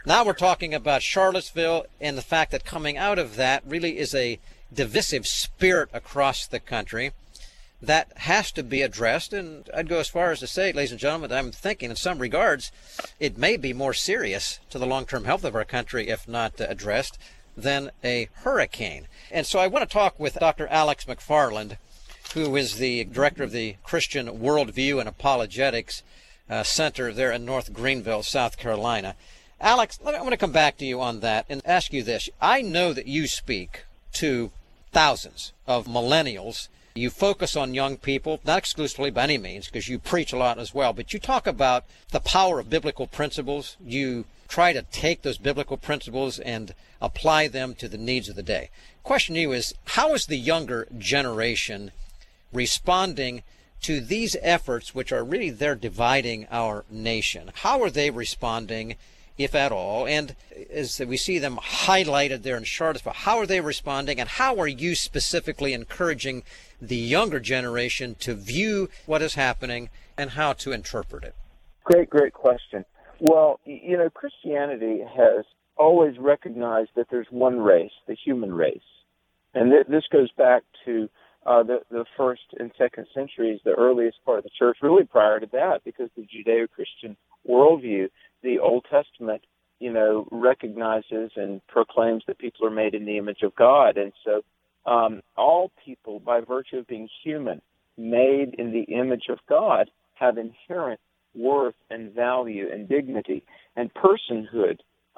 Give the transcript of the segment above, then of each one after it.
Now we're talking about Charlottesville and the fact that coming out of that really is a divisive spirit across the country that has to be addressed. And I'd go as far as to say, ladies and gentlemen, that I'm thinking in some regards it may be more serious to the long-term health of our country if not addressed than a hurricane. And so I want to talk with Dr. Alex McFarland, who is the director of the Christian Worldview and Apologetics Center there in North Greenville, South Carolina. Alex, I want to come back to you on that and ask you this. I know that you speak to thousands of millennials. You focus on young people, not exclusively by any means, because you preach a lot as well, but you talk about the power of biblical principles. You try to take those biblical principles and apply them to the needs of the day. Question to you is, how is the younger generation responding to these efforts, which are really they're dividing our nation? How are they responding, if at all? And as we see them highlighted there in Charlottesville, how are they responding, and how are you specifically encouraging the younger generation to view what is happening and how to interpret it? Great question. Well, Christianity has always recognized that there's one race, the human race. And this goes back to the first and second centuries, the earliest part of the church, really prior to that, because the Judeo-Christian worldview, the Old Testament, recognizes and proclaims that people are made in the image of God. And so all people, by virtue of being human, made in the image of God, have inherent worth and value and dignity. And personhood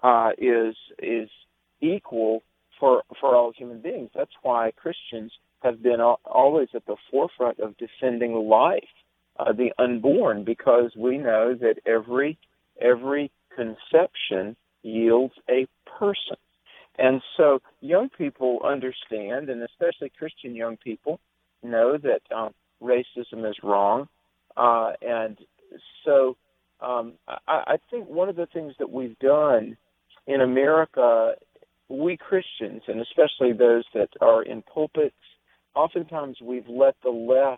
is equal for all human beings. That's why Christians have been always at the forefront of defending life, the unborn, because we know that every conception yields a person. And so young people understand, and especially Christian young people, know that racism is wrong. And so I think one of the things that we've done in America, we Christians, and especially those that are in pulpits, oftentimes we've let the left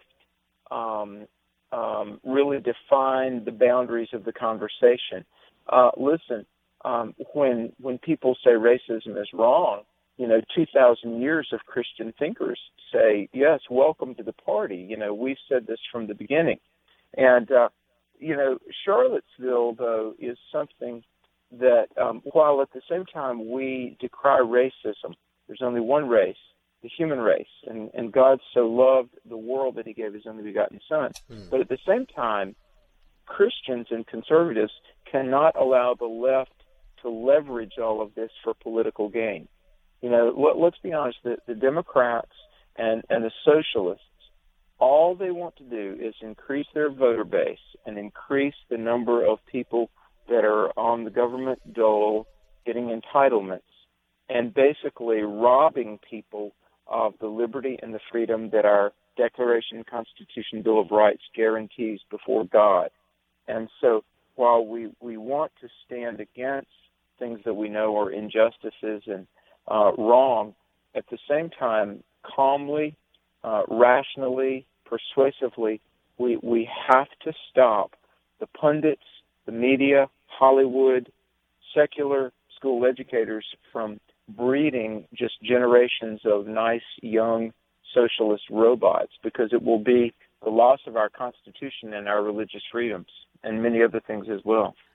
really define the boundaries of the conversation. Listen, when people say racism is wrong, 2,000 years of Christian thinkers say, yes, welcome to the party. We've said this from the beginning. And, Charlottesville, though, is something that, while at the same time we decry racism, there's only one race, the human race. And God so loved the world that he gave his only begotten Son. But at the same time, Christians and conservatives cannot allow the left to leverage all of this for political gain. Let's be honest, the Democrats and the socialists, all they want to do is increase their voter base and increase the number of people that are on the government dole getting entitlements and basically robbing people of the liberty and the freedom that our Declaration and Constitution Bill of Rights guarantees before God. And so while we want to stand against things that we know are injustices and wrong, at the same time, calmly, rationally, persuasively, we have to stop the pundits, the media, Hollywood, secular school educators from breeding just generations of nice, young, socialist robots, because it will be the loss of our Constitution and our religious freedoms and many other things as well.